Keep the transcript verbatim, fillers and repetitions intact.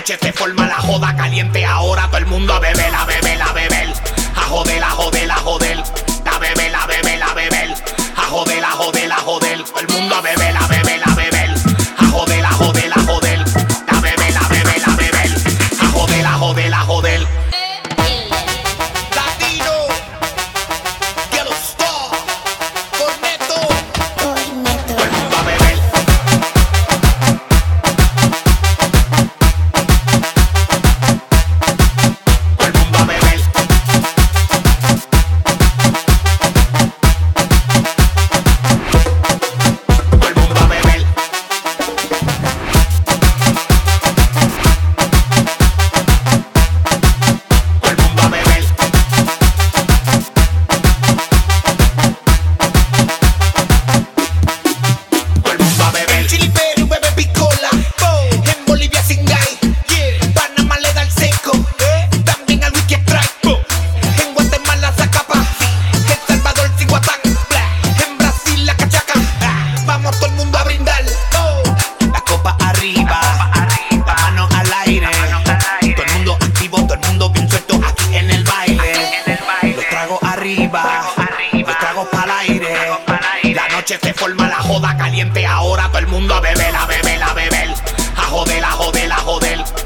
noche se forma la joda caliente. Ahora todo el mundo a beber, a beber, a beber. A joder, a joder, a joder. A beber, a beber, a beber. A joder, a joder, a joder. Todo el mundo a beber, a beber, a beber. A joder, a joder, a joder. A beber, a beber, a beber. A joder, a joder, a joder. Los tragos pa'l aire. La noche se forma la joda caliente. Ahora todo el mundo a beber, a beber, a beber. A joder, a joder, a joder.